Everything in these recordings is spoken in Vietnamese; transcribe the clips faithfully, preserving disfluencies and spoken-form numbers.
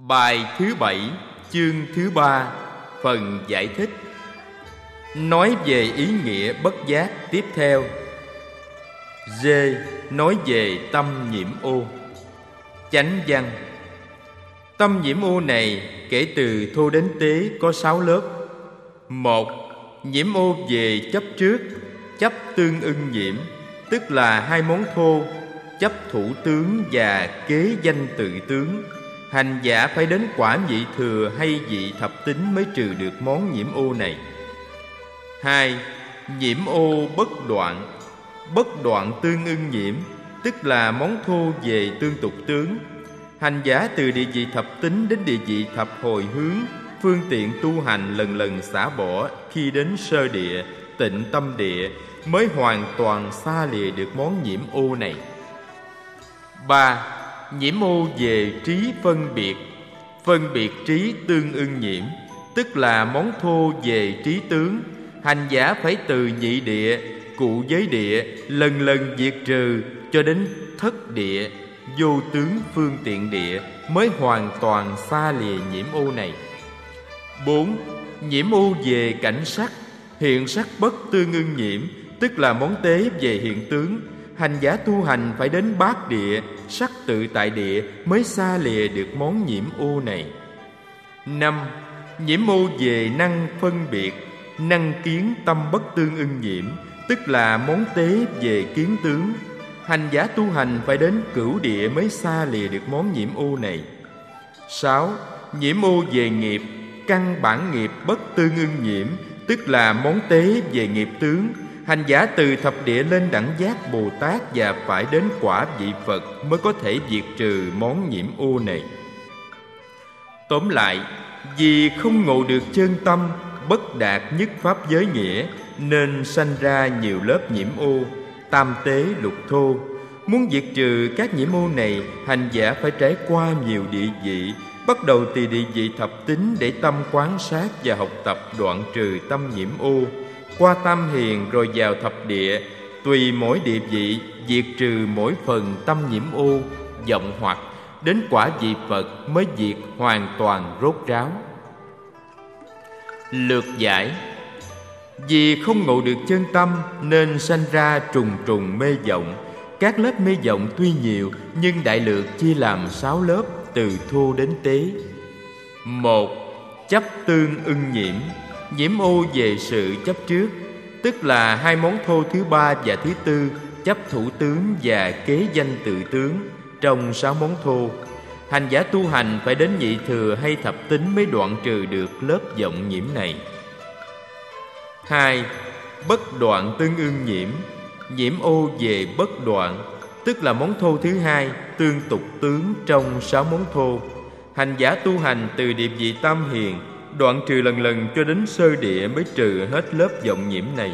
Bài thứ bảy, chương thứ ba, phần giải thích. Nói về ý nghĩa bất giác tiếp theo. D. Nói về tâm nhiễm ô. Chánh văn. Tâm nhiễm ô này kể từ thô đến tế có sáu lớp. Một. Nhiễm ô về chấp trước, chấp tương ưng nhiễm, tức là hai món thô, chấp thủ tướng và kế danh tự tướng. Hành giả phải đến quả vị thừa hay vị thập tính mới trừ được món nhiễm ô này. Hai. Nhiễm ô bất đoạn. Bất đoạn tương ưng nhiễm, tức là món thô về tương tục tướng. Hành giả từ địa vị thập tính đến địa vị thập hồi hướng, phương tiện tu hành lần lần xả bỏ, khi đến sơ địa, tịnh tâm địa mới hoàn toàn xa lìa được món nhiễm ô này. Ba. Nhiễm ô về trí phân biệt. Phân biệt trí tương ưng nhiễm, tức là món thô về trí tướng. Hành giả phải từ nhị địa, cụ giới địa lần lần diệt trừ cho đến thất địa, vô tướng phương tiện địa mới hoàn toàn xa lìa nhiễm ô này. Bốn. Nhiễm ô về cảnh sắc. Hiện sắc bất tương ưng nhiễm, tức là món tế về hiện tướng. Hành giả tu hành phải đến bát địa, sắc tự tại địa mới xa lìa được món nhiễm ô này. Năm. Nhiễm ô về năng phân biệt. Năng kiến tâm bất tương ưng nhiễm, tức là món tế về kiến tướng. Hành giả tu hành phải đến cửu địa mới xa lìa được món nhiễm ô này. Sáu. Nhiễm ô về nghiệp. Căn bản nghiệp bất tương ưng nhiễm, tức là món tế về nghiệp tướng. Hành giả từ thập địa lên đẳng giác Bồ Tát và phải đến quả vị Phật mới có thể diệt trừ món nhiễm ô này. Tóm lại, vì không ngộ được chân tâm, bất đạt nhất pháp giới nghĩa, nên sanh ra nhiều lớp nhiễm ô, tam tế lục thô. Muốn diệt trừ các nhiễm ô này, hành giả phải trải qua nhiều địa vị, bắt đầu từ địa vị thập tính để tâm quán sát và học tập đoạn trừ tâm nhiễm ô, qua tam hiền rồi vào thập địa, tùy mỗi địa vị diệt trừ mỗi phần tâm nhiễm ô, vọng hoặc, đến quả vị Phật mới diệt hoàn toàn rốt ráo. Lược giải. Vì không ngộ được chân tâm nên sanh ra trùng trùng mê vọng. Các lớp mê vọng tuy nhiều, nhưng đại lược chia làm sáu lớp từ thô đến tế. Một. Chấp tương ưng nhiễm. Nhiễm ô về sự chấp trước, tức là hai món thô thứ ba và thứ tư, chấp thủ tướng và kế danh tự tướng trong sáu món thô. Hành giả tu hành phải đến nhị thừa hay thập tính mới đoạn trừ được lớp vọng nhiễm này. Hai. Bất đoạn tương ưng nhiễm. Nhiễm ô về bất đoạn, tức là món thô thứ hai, tương tục tướng trong sáu món thô. Hành giả tu hành từ địa vị tam hiền, đoạn trừ lần lần cho đến sơ địa mới trừ hết lớp vọng nhiễm này.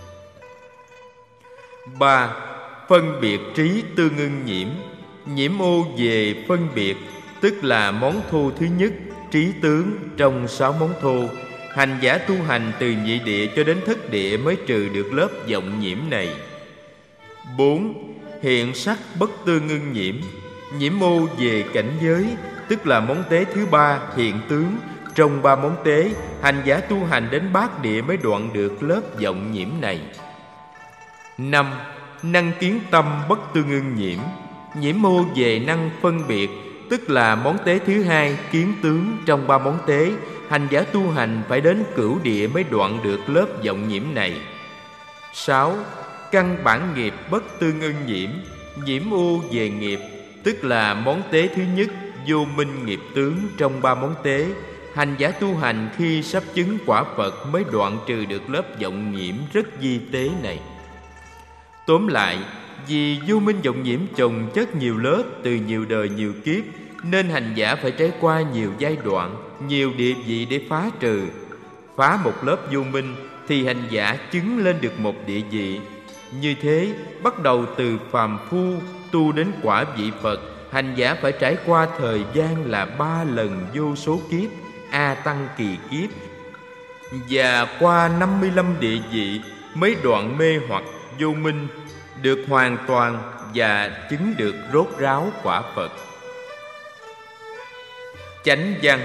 Ba. Phân biệt trí tương ưng nhiễm. Nhiễm ô về phân biệt, tức là món thô thứ nhất, trí tướng trong sáu món thô. Hành giả tu hành từ nhị địa cho đến thất địa mới trừ được lớp vọng nhiễm này. Bốn. Hiện sắc bất tương ưng nhiễm. Nhiễm ô về cảnh giới, tức là món tế thứ ba, hiện tướng trong ba món tế. Hành giả tu hành đến bát địa mới đoạn được lớp vọng nhiễm này. Năm. Năng kiến tâm bất tương ưng nhiễm. Nhiễm ô về năng phân biệt, tức là món tế thứ hai, kiến tướng trong ba món tế. Hành giả tu hành phải đến cửu địa mới đoạn được lớp vọng nhiễm này. Sáu. Căn bản nghiệp bất tương ưng nhiễm. Nhiễm ô về nghiệp, tức là món tế thứ nhất, vô minh nghiệp tướng trong ba món tế. Hành giả tu hành khi sắp chứng quả Phật mới đoạn trừ được lớp vọng nhiễm rất vi tế này. Tóm lại, vì vô minh vọng nhiễm chồng chất nhiều lớp từ nhiều đời nhiều kiếp, nên hành giả phải trải qua nhiều giai đoạn, nhiều địa vị để phá trừ. Phá một lớp vô minh thì hành giả chứng lên được một địa vị. Như thế, bắt đầu từ phàm phu tu đến quả vị Phật, hành giả phải trải qua thời gian là ba lần vô số kiếp, A Tăng kỳ kiếp, và qua năm mươi lăm địa vị mới đoạn mê hoặc vô minh, được hoàn toàn và chứng được rốt ráo quả Phật. Chánh văn.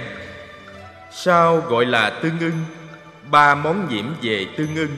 Sao gọi là tương ưng? Ba món nhiễm về tương ưng.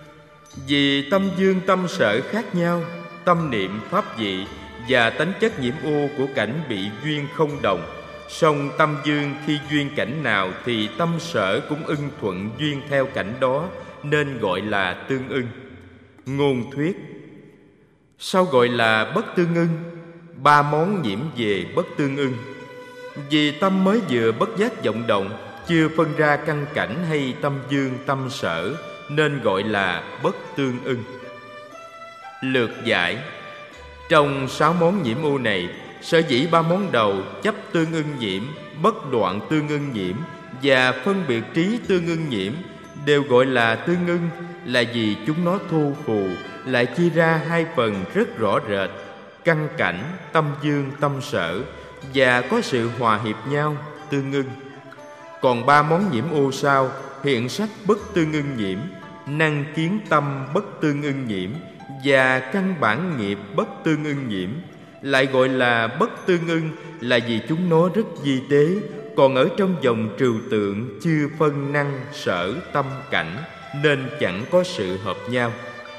Vì tâm dương tâm sở khác nhau, tâm niệm pháp vị và tánh chất nhiễm ô của cảnh bị duyên không đồng. Song tâm dương khi duyên cảnh nào thì tâm sở cũng ưng thuận duyên theo cảnh đó, nên gọi là tương ưng. Ngôn thuyết. Sao gọi là bất tương ưng? Ba món nhiễm về bất tương ưng. Vì tâm mới vừa bất giác vọng động, chưa phân ra căn cảnh hay tâm dương tâm sở, nên gọi là bất tương ưng. Lược giải. Trong sáu món nhiễm ô này, sở dĩ ba món đầu chấp tương ưng nhiễm, bất đoạn tương ưng nhiễm và phân biệt trí tương ưng nhiễm đều gọi là tương ưng, là vì chúng nó thu phù lại chia ra hai phần rất rõ rệt: căn cảnh, tâm dương, tâm sở, và có sự hòa hiệp nhau, tương ưng. Còn ba món nhiễm ô sau hiện sắc bất tương ưng nhiễm, năng kiến tâm bất tương ưng nhiễm và căn bản nghiệp bất tương ưng nhiễm, lại gọi là bất tương ưng, là vì chúng nó rất vi tế, còn ở trong vòng trừu tượng chưa phân năng sở tâm cảnh, nên chẳng có sự hợp nhau.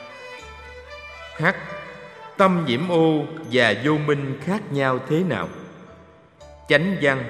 H. Tâm nhiễm ô và vô minh khác nhau thế nào? Chánh văn.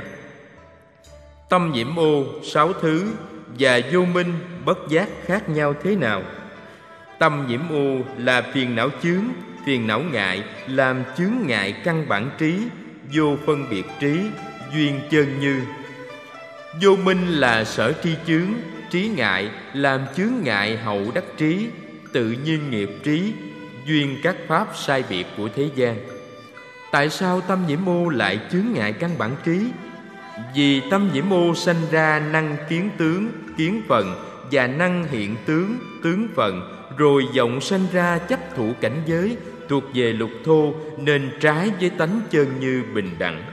Tâm nhiễm ô sáu thứ và vô minh bất giác khác nhau thế nào? Tâm nhiễm ô là phiền não chướng, phiền não ngại làm chướng ngại căn bản trí, vô phân biệt trí, duyên chân như. Vô minh là sở tri chướng, trí ngại làm chướng ngại hậu đắc trí, tự nhiên nghiệp trí, duyên các pháp sai biệt của thế gian. Tại sao tâm nhiễm ô lại chướng ngại căn bản trí? Vì tâm nhiễm ô sanh ra năng kiến tướng, kiến phần, và năng hiện tướng, tướng phần, rồi vọng sanh ra chấp thụ cảnh giới thuộc về lục thô, nên trái với tánh chân như bình đẳng.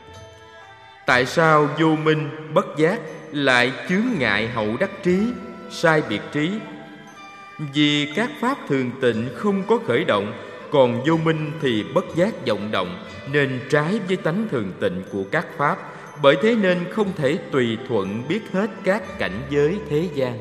Tại sao vô minh bất giác lại chướng ngại hậu đắc trí, sai biệt trí? Vì các pháp thường tịnh không có khởi động, còn vô minh thì bất giác vọng động, nên trái với tánh thường tịnh của các pháp. Bởi thế nên không thể tùy thuận biết hết các cảnh giới thế gian.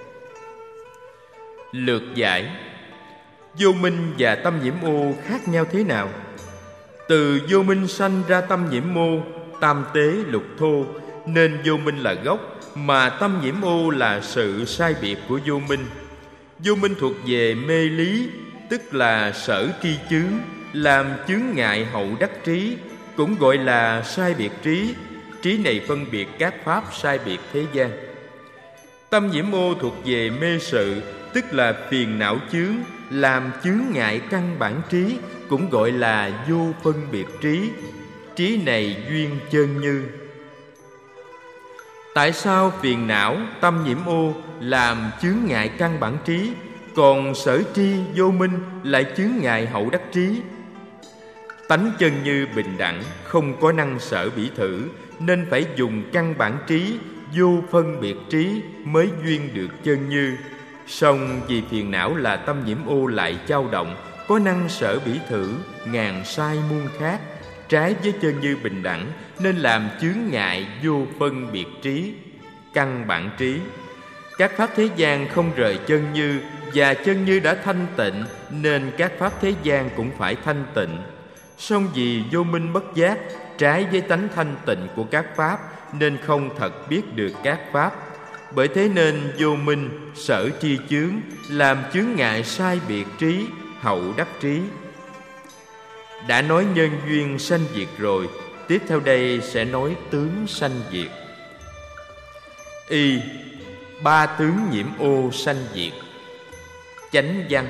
Lược giải. Vô minh và tâm nhiễm ô khác nhau thế nào? Từ vô minh sanh ra tâm nhiễm ô, tam tế lục thô, nên vô minh là gốc, mà tâm nhiễm ô là sự sai biệt của vô minh. Vô minh thuộc về mê lý, tức là sở tri chướng, làm chướng ngại hậu đắc trí, cũng gọi là sai biệt trí. Trí này phân biệt các pháp sai biệt thế gian. Tâm nhiễm ô thuộc về mê sự, tức là phiền não chướng, làm chướng ngại căn bản trí, cũng gọi là vô phân biệt trí. Trí này duyên chân như. Tại sao phiền não, tâm nhiễm ô làm chướng ngại căn bản trí, còn sở tri vô minh lại chướng ngại hậu đắc trí? Tánh chân như bình đẳng, không có năng sở bỉ thử, nên phải dùng căn bản trí, vô phân biệt trí mới duyên được chân như. Song vì phiền não là tâm nhiễm ô lại dao động, có năng sở bỉ thử, ngàn sai muôn khác, trái với chân như bình đẳng, nên làm chướng ngại vô phân biệt trí, căn bản trí. Các pháp thế gian không rời chân như, và chân như đã thanh tịnh, nên các pháp thế gian cũng phải thanh tịnh. Song vì vô minh bất giác, trái với tánh thanh tịnh của các pháp, nên không thật biết được các pháp. Bởi thế nên vô minh, sở tri chướng, làm chướng ngại sai biệt trí, hậu đắc trí. Đã nói nhân duyên sanh diệt rồi, tiếp theo đây sẽ nói tướng sanh diệt. Y. Ba tướng nhiễm ô sanh diệt. Chánh văn.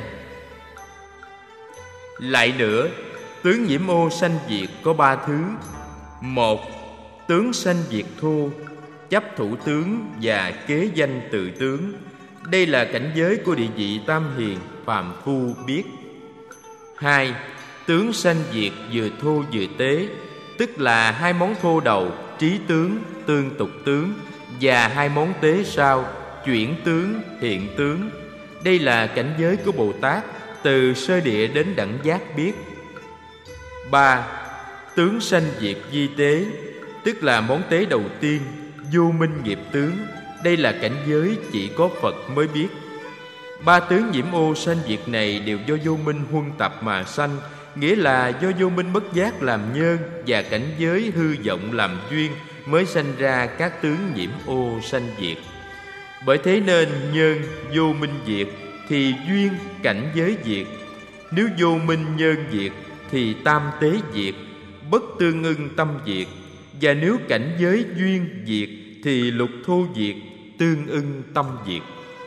Lại nữa, tướng nhiễm ô sanh diệt có ba thứ. Một, tướng sanh diệt thô, chấp thủ tướng và kế danh tự tướng. Đây là cảnh giới của địa vị tam hiền, phàm phu biết. Hai, tướng sanh diệt vừa thô vừa tế, tức là hai món thô đầu, trí tướng, tương tục tướng, và hai món tế sau, chuyển tướng, hiện tướng. Đây là cảnh giới của Bồ Tát, từ sơ địa đến đẳng giác biết. Ba, tướng sanh diệt vi tế, tức là món tế đầu tiên, vô minh nghiệp tướng. Đây là cảnh giới chỉ có Phật mới biết. Ba tướng nhiễm ô sanh diệt này đều do vô minh huân tập mà sanh, nghĩa là do vô minh bất giác làm nhân và cảnh giới hư vọng làm duyên mới sanh ra các tướng nhiễm ô sanh diệt. Bởi thế nên nhân vô minh diệt thì duyên cảnh giới diệt. Nếu vô minh nhân diệt thì tam tế diệt, bất tương ưng tâm diệt. Và nếu cảnh giới duyên diệt thì lục thô diệt, tương ưng tâm diệt.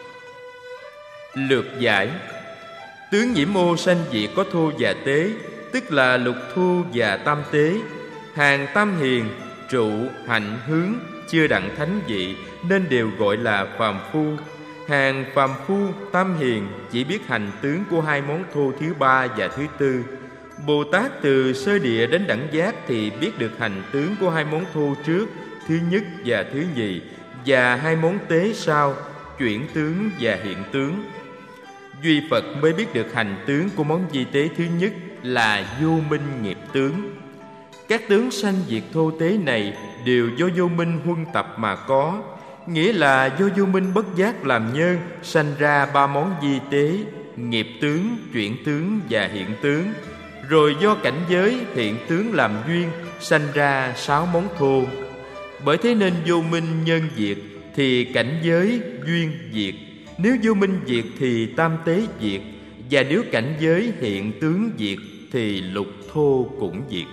Lược giải: tướng nhiễm ô sanh diệt có thô và tế, tức là lục thô và tam tế. Hàng tam hiền, trụ, hạnh, hướng chưa đặng thánh vị nên đều gọi là phàm phu. Hàng phàm phu, tam hiền chỉ biết hành tướng của hai món thô thứ ba và thứ tư. Bồ Tát từ sơ địa đến đẳng giác thì biết được hành tướng của hai món thô trước, thứ nhất và thứ nhì, và hai món tế sau, chuyển tướng và hiện tướng. Duy Phật mới biết được hành tướng của món vi tế thứ nhất là vô minh nghiệp tướng. Các tướng sanh diệt thô tế này đều do vô minh huân tập mà có, nghĩa là do vô minh bất giác làm nhân sanh ra ba món vi tế, nghiệp tướng, chuyển tướng và hiện tướng. Rồi do cảnh giới hiện tướng làm duyên sanh ra sáu món thô. Bởi thế nên vô minh nhân diệt thì cảnh giới duyên diệt. Nếu vô minh diệt thì tam tế diệt. Và nếu cảnh giới hiện tướng diệt thì lục thô cũng diệt.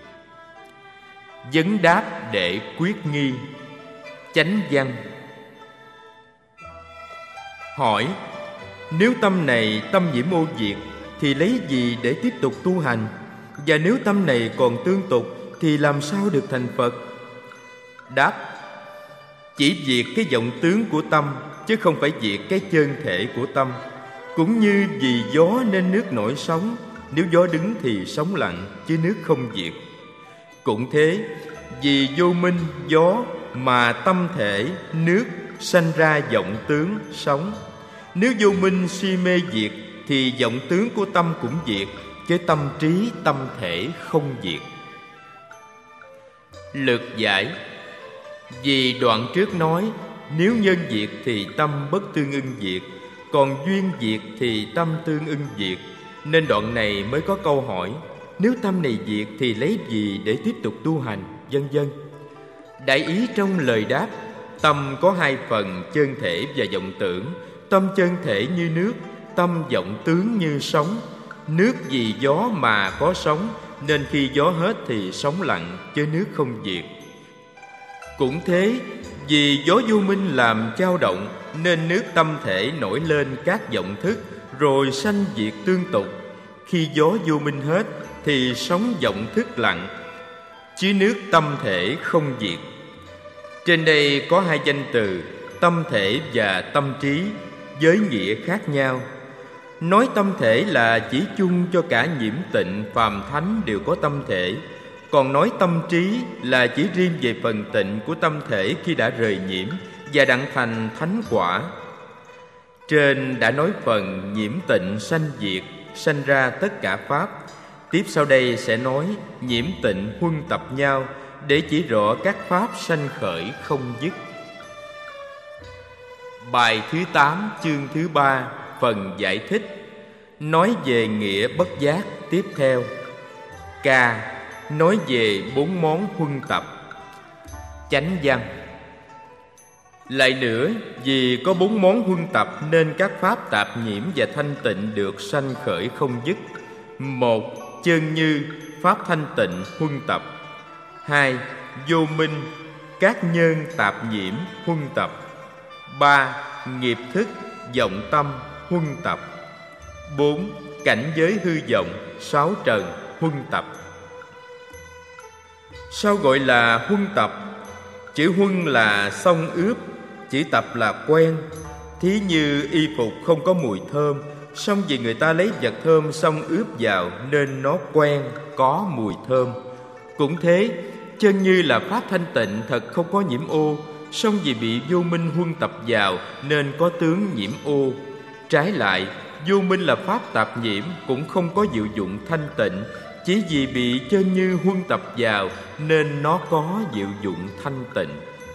Vấn đáp để quyết nghi. Chánh văn: hỏi: nếu tâm này tâm nhiễm ô diệt thì lấy gì để tiếp tục tu hành? Và nếu tâm này còn tương tục thì làm sao được thành Phật? Đáp: chỉ diệt cái vọng tướng của tâm, chứ không phải diệt cái chân thể của tâm. Cũng như vì gió nên nước nổi sóng, nếu gió đứng thì sóng lặng, chứ nước không diệt. Cũng thế, vì vô minh gió mà tâm thể nước sanh ra vọng tướng sóng. Nếu vô minh si mê diệt thì vọng tướng của tâm cũng diệt, chứ tâm trí tâm thể không diệt. Lược giải: vì đoạn trước nói nếu nhân diệt thì tâm bất tương ưng diệt, còn duyên diệt thì tâm tương ưng diệt, nên đoạn này mới có câu hỏi: nếu tâm này diệt thì lấy gì để tiếp tục tu hành, vân vân. Đại ý trong lời đáp: tâm có hai phần, chân thể và vọng tưởng. Tâm chân thể như nước, tâm vọng tướng như sóng. Nước vì gió mà có sóng, nên khi gió hết thì sóng lặng, chứ nước không diệt. Cũng thế, vì gió vô minh làm dao động, nên nước tâm thể nổi lên các vọng thức, rồi sanh diệt tương tục. Khi gió vô minh hết thì sóng vọng thức lặng, chứ nước tâm thể không diệt. Trên đây có hai danh từ tâm thể và tâm trí với nghĩa khác nhau. Nói tâm thể là chỉ chung cho cả nhiễm tịnh phàm thánh đều có tâm thể, còn nói tâm trí là chỉ riêng về phần tịnh của tâm thể khi đã rời nhiễm và đặng thành thánh quả. Trên đã nói phần nhiễm tịnh sanh diệt, sanh ra tất cả pháp. Tiếp sau đây sẽ nói nhiễm tịnh huân tập nhau, để chỉ rõ các pháp sanh khởi không dứt. Bài thứ tám, chương thứ ba, phần giải thích, nói về nghĩa bất giác tiếp theo. K. Nói về bốn món huân tập. Chánh văn: lại nữa, vì có bốn món huân tập nên các pháp tạp nhiễm và thanh tịnh được sanh khởi không dứt. Một, chân như pháp thanh tịnh huân tập. Hai, vô minh các nhân tạp nhiễm huân tập. Ba, nghiệp thức vọng tâm huân tập. Bốn, cảnh giới hư vọng sáu trần huân tập. Sao gọi là huân tập? Chữ huân là xông ướp, chữ tập là quen. Thí như y phục không có mùi thơm, song vì người ta lấy vật thơm xông ướp vào nên nó quen, có mùi thơm. Cũng thế, chân như là pháp thanh tịnh thật không có nhiễm ô, song vì bị vô minh huân tập vào nên có tướng nhiễm ô. Trái lại, vô minh là pháp tạp nhiễm, cũng không có diệu dụng thanh tịnh. Chỉ vì bị chân như huân tập vào nên nó có diệu dụng thanh tịnh.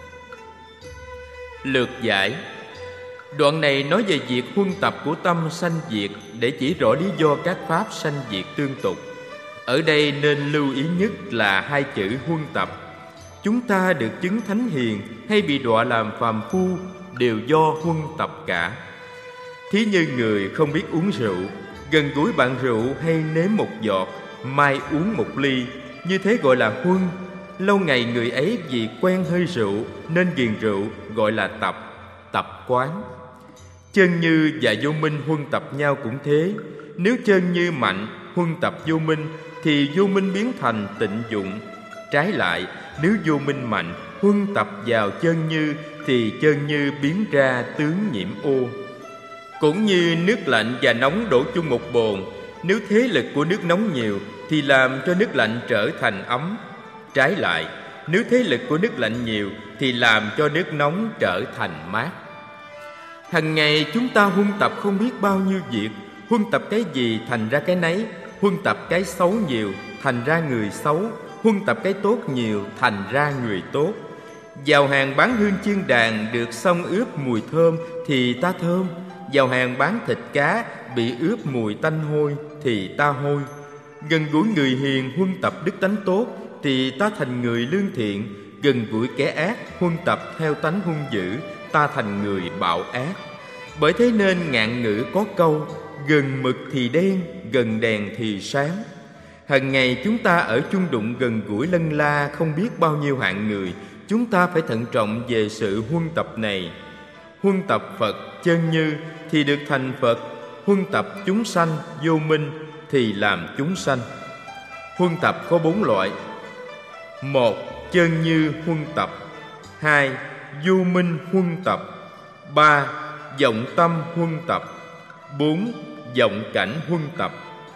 Lược giải. Đoạn này nói về việc huân tập của tâm sanh diệt, để chỉ rõ lý do các pháp sanh diệt tương tục. Ở đây nên lưu ý nhất là hai chữ huân tập. Chúng ta được chứng thánh hiền hay bị đọa làm phàm phu đều do huân tập cả. Thí như người không biết uống rượu, gần gũi bạn rượu hay nếm một giọt, mai uống một ly, như thế gọi là huân. Lâu ngày người ấy vì quen hơi rượu nên ghiền rượu, gọi là tập, tập quán. Chân như và vô minh huân tập nhau cũng thế. Nếu chân như mạnh, huân tập vô minh, thì vô minh biến thành tịnh dụng. Trái lại, nếu vô minh mạnh, huân tập vào chân như, thì chân như biến ra tướng nhiễm ô. Cũng như nước lạnh và nóng đổ chung một bồn, nếu thế lực của nước nóng nhiều thì làm cho nước lạnh trở thành ấm. Trái lại, nếu thế lực của nước lạnh nhiều thì làm cho nước nóng trở thành mát. Hằng ngày chúng ta huân tập không biết bao nhiêu việc. Huân tập cái gì thành ra cái nấy. Huân tập cái xấu nhiều thành ra người xấu. Huân tập cái tốt nhiều thành ra người tốt. Vào hàng bán hương chiên đàn được xông ướp mùi thơm thì ta thơm. Vào hàng bán thịt cá bị ướp mùi tanh hôi thì ta hôi. Gần gũi người hiền huân tập đức tánh tốt thì ta thành người lương thiện. Gần gũi kẻ ác huân tập theo tánh hung dữ, ta thành người bạo ác. Bởi thế nên ngạn ngữ có câu: gần mực thì đen, gần đèn thì sáng. Hằng ngày chúng ta ở chung đụng gần gũi lân la không biết bao nhiêu hạng người. Chúng ta phải thận trọng về sự huân tập này. Huân tập Phật chân như thì được thành Phật. Huân tập chúng sanh vô minh thì làm chúng sanh. Huân tập có bốn loại: một. Chân như huân tập. Hai. Vô minh huân tập. Ba. Vọng tâm huân tập. Bốn. Vọng cảnh huân tập.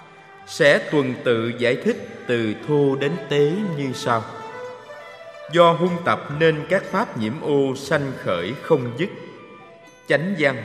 Sẽ tuần tự giải thích từ thô đến tế như sau. Do huân tập nên các pháp nhiễm ô sanh khởi không dứt. Chánh văn.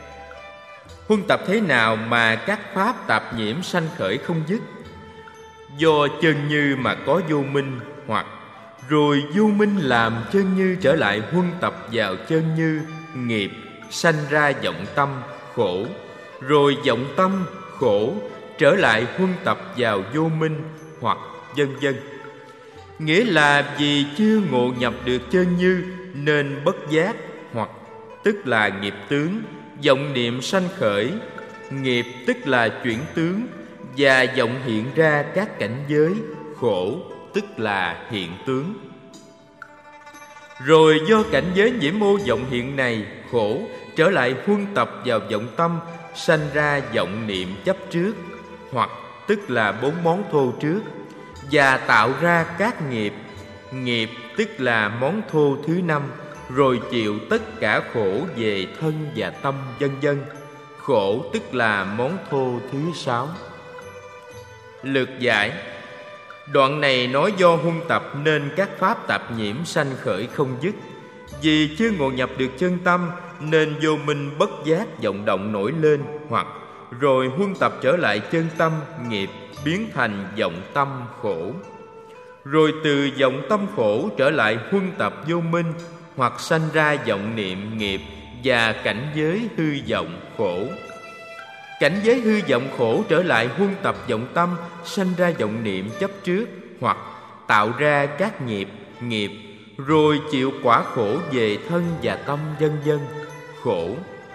Huân tập thế nào mà các pháp tạp nhiễm sanh khởi không dứt? Do chân như mà có vô minh, hoặc rồi vô minh làm chân như trở lại huân tập vào chân như, nghiệp sanh ra vọng tâm khổ. Rồi vọng tâm khổ trở lại huân tập vào vô minh, hoặc vân vân. Nghĩa là vì chưa ngộ nhập được chân như nên bất giác, hoặc tức là nghiệp tướng, vọng niệm sanh khởi. Nghiệp tức là chuyển tướng, và vọng hiện ra các cảnh giới. Khổ tức là hiện tướng. Rồi do cảnh giới nhiễm ô vọng hiện này, khổ trở lại huân tập vào vọng tâm, sanh ra vọng niệm chấp trước, hoặc tức là bốn món thô trước, và tạo ra các nghiệp. Nghiệp tức là món thô thứ năm, rồi chịu tất cả khổ về thân và tâm vân vân. Khổ tức là món thô thứ sáu. Lược giải. Đoạn này nói do huân tập nên các pháp tạp nhiễm sanh khởi không dứt. Vì chưa ngộ nhập được chân tâm nên vô minh bất giác vọng động nổi lên, hoặc rồi huân tập trở lại chân tâm, nghiệp biến thành vọng tâm khổ. Rồi từ vọng tâm khổ trở lại huân tập vô minh, hoặc sanh ra vọng niệm nghiệp và cảnh giới hư vọng khổ. Cảnh giới hư vọng khổ trở lại huân tập vọng tâm, sanh ra vọng niệm chấp trước, hoặc tạo ra các nghiệp. Nghiệp rồi chịu quả khổ về thân và tâm vân vân. Khổ.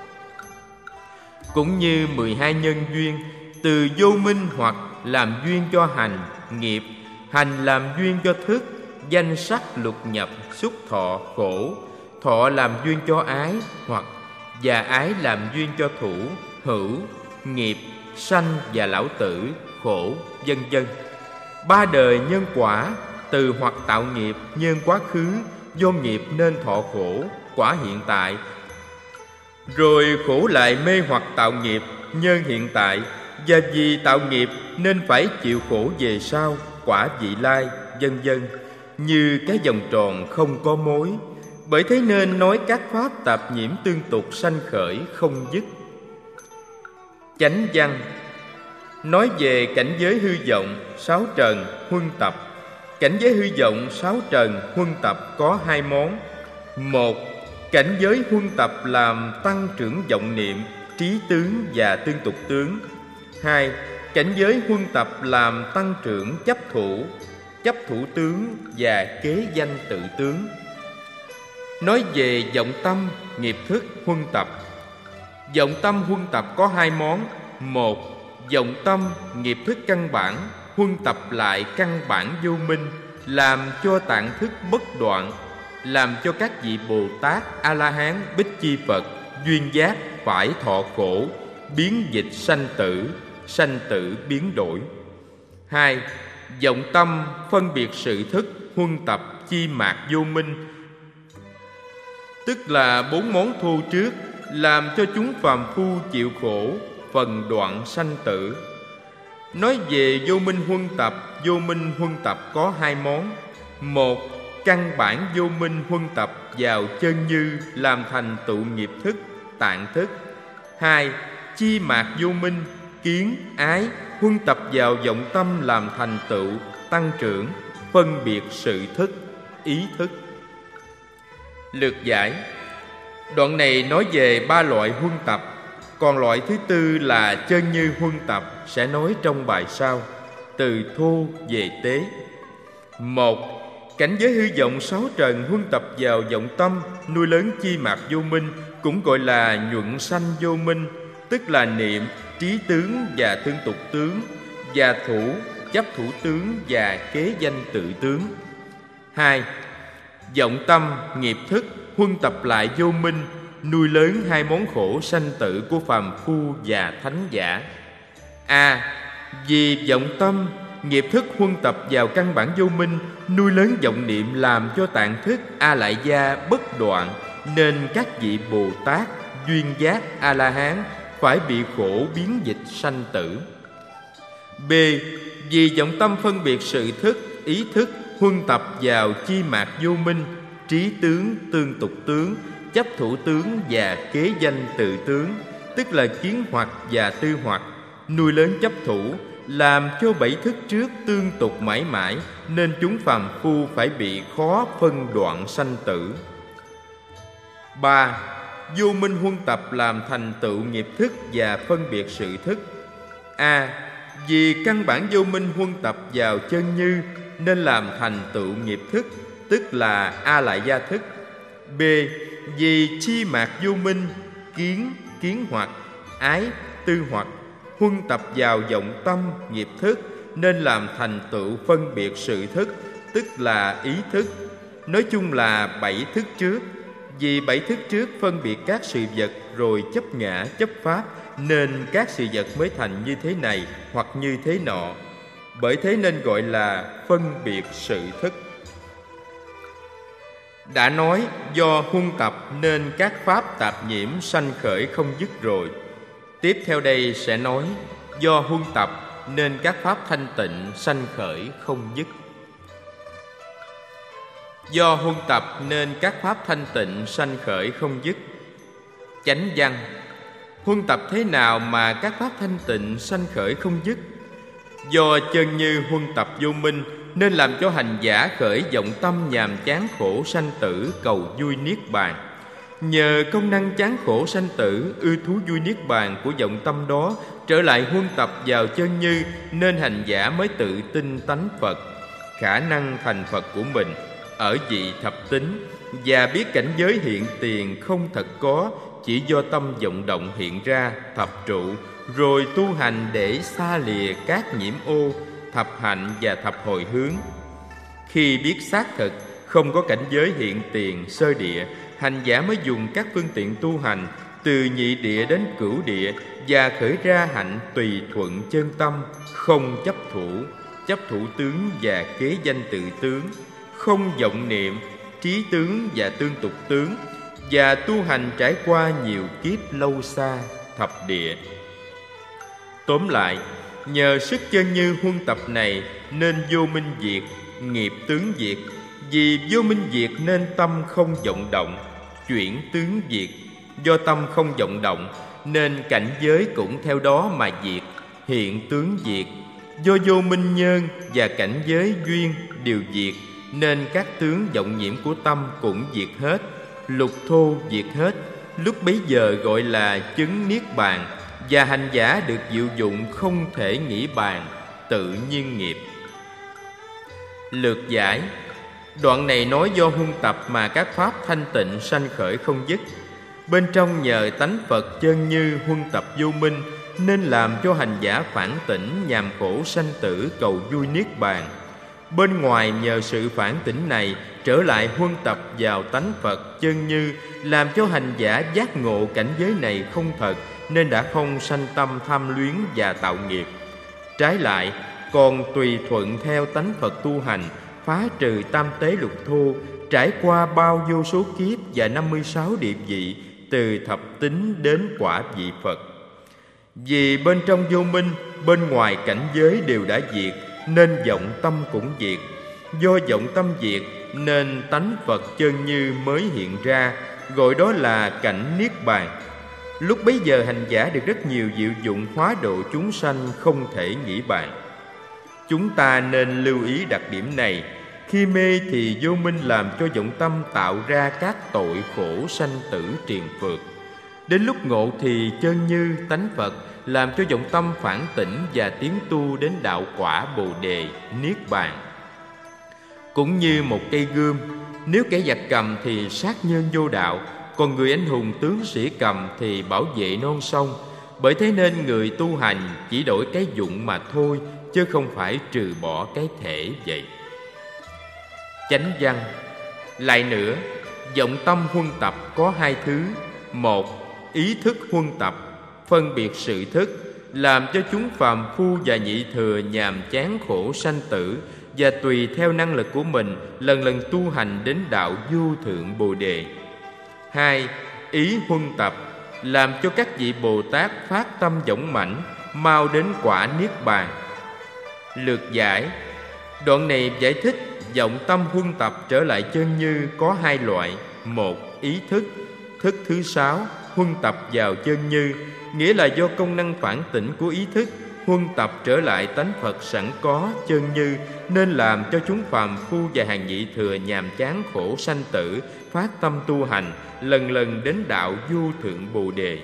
Cũng như mười hai nhân duyên, từ vô minh hoặc làm duyên cho hành, nghiệp, hành làm duyên cho thức, danh sắc lục nhập, xúc thọ khổ, thọ làm duyên cho ái, hoặc và ái làm duyên cho thủ, hữu, nghiệp, sanh và lão tử, khổ, vân vân. Ba đời nhân quả, từ hoặc tạo nghiệp, nhân quá khứ, do nghiệp nên thọ khổ, quả hiện tại. Rồi khổ lại mê hoặc tạo nghiệp, nhân hiện tại, và vì tạo nghiệp nên phải chịu khổ về sau, quả vị lai, vân vân, như cái vòng tròn không có mối. Bởi thế nên nói các pháp tạp nhiễm tương tục sanh khởi không dứt. Chánh văn nói về cảnh giới hư vọng sáu trần huân tập. Cảnh giới hư vọng sáu trần huân tập có hai món. Một, cảnh giới huân tập làm tăng trưởng vọng niệm, trí tướng và tương tục tướng. Hai, cảnh giới huân tập làm tăng trưởng chấp thủ, chấp thủ tướng và kế danh tự tướng. Nói về vọng tâm, nghiệp thức, huân tập. Vọng tâm huân tập có hai món. Một, vọng tâm, nghiệp thức căn bản, huân tập lại căn bản vô minh, làm cho tạng thức bất đoạn, làm cho các vị Bồ Tát, A-la-hán, Bích Chi Phật, duyên giác phải thọ khổ, biến dịch sanh tử, sanh tử biến đổi. Hai, vọng tâm phân biệt sự thức, huân tập chi mạc vô minh, tức là bốn món thô trước, làm cho chúng phàm phu chịu khổ, phần đoạn sanh tử. Nói về vô minh huân tập, vô minh huân tập có hai món. Một, căn bản vô minh huân tập vào chân như làm thành tụ nghiệp thức, tạng thức. Hai, chi mạc vô minh, kiến, ái huân tập vào vọng tâm làm thành tựu, tăng trưởng, phân biệt sự thức, ý thức. Lược giải. Đoạn này nói về ba loại huân tập, còn loại thứ tư là chân như huân tập sẽ nói trong bài sau, từ thô về tế. Một, cảnh giới hư vọng sáu trần huân tập vào vọng tâm, nuôi lớn chi mạc vô minh, cũng gọi là nhuận sanh vô minh, tức là niệm, trí tướng và tương tục tướng, và thủ, chấp thủ tướng và kế danh tự tướng. Hai, vọng tâm, nghiệp thức huân tập lại vô minh, nuôi lớn hai món khổ sanh tử của phàm phu và thánh giả. A. Vì vọng tâm, nghiệp thức huân tập vào căn bản vô minh, nuôi lớn vọng niệm làm cho tạng thức A Lại Gia bất đoạn, nên các vị Bồ Tát, duyên giác, A-la-hán phải bị khổ biến dịch sanh tử. B. Vì vọng tâm phân biệt sự thức, ý thức huân tập vào chi mạc vô minh, trí tướng, tương tục tướng, chấp thủ tướng và kế danh tự tướng, tức là kiến hoặc và tư hoặc, nuôi lớn chấp thủ, làm cho bảy thức trước tương tục mãi mãi, nên chúng phàm phu phải bị khó phân đoạn sanh tử. Ba. Vô minh huân tập làm thành tựu nghiệp thức và phân biệt sự thức. A. Vì căn bản vô minh huân tập vào chân như, nên làm thành tựu nghiệp thức, tức là A Lại Gia thức. B. Vì chi mạc vô minh, kiến, kiến hoặc, ái, tư hoặc huân tập vào vọng tâm, nghiệp thức, nên làm thành tựu phân biệt sự thức, tức là ý thức. Nói chung là bảy thức trước. Vì bảy thức trước phân biệt các sự vật rồi chấp ngã, chấp pháp, nên các sự vật mới thành như thế này hoặc như thế nọ. Bởi thế nên gọi là phân biệt sự thức. Đã nói do huân tập nên các pháp tạp nhiễm sanh khởi không dứt rồi. Tiếp theo đây sẽ nói do huân tập nên các pháp thanh tịnh sanh khởi không dứt. Do huân tập nên các pháp thanh tịnh sanh khởi không dứt. Chánh văn. Huân tập thế nào mà các pháp thanh tịnh sanh khởi không dứt? Do chân như huân tập vô minh, nên làm cho hành giả khởi vọng tâm nhàm chán khổ sanh tử, cầu vui niết bàn. Nhờ công năng chán khổ sanh tử, ưa thú vui niết bàn của vọng tâm đó trở lại huân tập vào chân như, nên hành giả mới tự tin tánh Phật, khả năng thành Phật của mình ở vị thập tính, và biết cảnh giới hiện tiền không thật có, chỉ do tâm vọng động hiện ra thập trụ, rồi tu hành để xa lìa các nhiễm ô, thập hạnh và thập hồi hướng. Khi biết xác thực không có cảnh giới hiện tiền sơ địa, hành giả mới dùng các phương tiện tu hành từ nhị địa đến cửu địa, và khởi ra hạnh tùy thuận chân tâm, không chấp thủ, chấp thủ tướng và kế danh tự tướng, không vọng niệm, trí tướng và tương tục tướng, và tu hành trải qua nhiều kiếp lâu xa, thập địa. Tóm lại, nhờ sức chân như huân tập này nên vô minh diệt, nghiệp tướng diệt. Vì vô minh diệt nên tâm không vọng động, chuyển tướng diệt. Do tâm không vọng động nên cảnh giới cũng theo đó mà diệt, hiện tướng diệt. Do vô minh nhân và cảnh giới duyên đều diệt, nên các tướng vọng nhiễm của tâm cũng diệt hết, lục thô diệt hết. Lúc bấy giờ gọi là chứng niết bàn, và hành giả được diệu dụng không thể nghĩ bàn, tự nhiên nghiệp. Lược giải. Đoạn này nói do huân tập mà các pháp thanh tịnh sanh khởi không dứt. Bên trong nhờ tánh Phật chân như huân tập vô minh, nên làm cho hành giả phản tỉnh nhàm khổ sanh tử cầu vui niết bàn. Bên ngoài nhờ sự phản tỉnh này trở lại huân tập vào tánh Phật chân như, làm cho hành giả giác ngộ cảnh giới này không thật, nên đã không sanh tâm tham luyến và tạo nghiệp. Trái lại, còn tùy thuận theo tánh Phật tu hành, phá trừ tam tế lục thô, trải qua bao vô số kiếp và năm mươi sáu địa vị, từ thập tính đến quả vị Phật. Vì bên trong vô minh, bên ngoài cảnh giới đều đã diệt, nên vọng tâm cũng diệt. Do vọng tâm diệt, nên tánh Phật chân như mới hiện ra, gọi đó là cảnh niết bàn. Lúc bấy giờ hành giả được rất nhiều diệu dụng hóa độ chúng sanh không thể nghĩ bàn. Chúng ta nên lưu ý đặc điểm này. Khi mê thì vô minh làm cho vọng tâm tạo ra các tội khổ sanh tử triền phượt. Đến lúc ngộ thì chân như tánh Phật làm cho vọng tâm phản tỉnh và tiến tu đến đạo quả Bồ Đề, Niết Bàn. Cũng như một cây gươm, nếu kẻ giặc cầm thì sát nhân vô đạo, còn người anh hùng tướng sĩ cầm thì bảo vệ non sông. Bởi thế nên người tu hành chỉ đổi cái dụng mà thôi, chứ không phải trừ bỏ cái thể vậy. Chánh văn. Lại nữa, vọng tâm huân tập có hai thứ. Một, ý thức huân tập, phân biệt sự thức, làm cho chúng phàm phu và nhị thừa nhàm chán khổ sanh tử, và tùy theo năng lực của mình lần lần tu hành đến đạo vô thượng Bồ Đề. Hai, ý huân tập, làm cho các vị Bồ Tát phát tâm dũng mãnh, mau đến quả Niết Bàn. Lược giải. Đoạn này giải thích vọng tâm huân tập trở lại chân như có hai loại. Một, ý thức. Thức thứ sáu, huân tập vào chân như, nghĩa là do công năng phản tỉnh của ý thức huân tập trở lại tánh Phật sẵn có chân như, nên làm cho chúng phàm phu và hàng nhị thừa nhàm chán khổ sanh tử, phát tâm tu hành, lần lần đến đạo vô thượng Bồ Đề.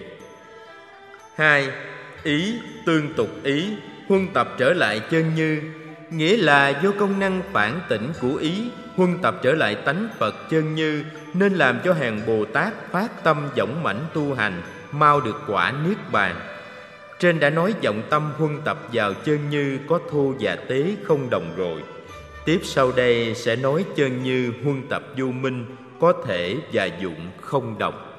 Hai, ý tương tục ý, huân tập trở lại chân như, nghĩa là do công năng phản tỉnh của ý huân tập trở lại tánh Phật chân như, nên làm cho hàng Bồ Tát phát tâm dũng mãnh tu hành, mau được quả Niết Bàn. Trên đã nói vọng tâm huân tập vào chân như có thô và tế không đồng rồi. Tiếp sau đây sẽ nói chân như huân tập vô minh có thể và dụng không đồng.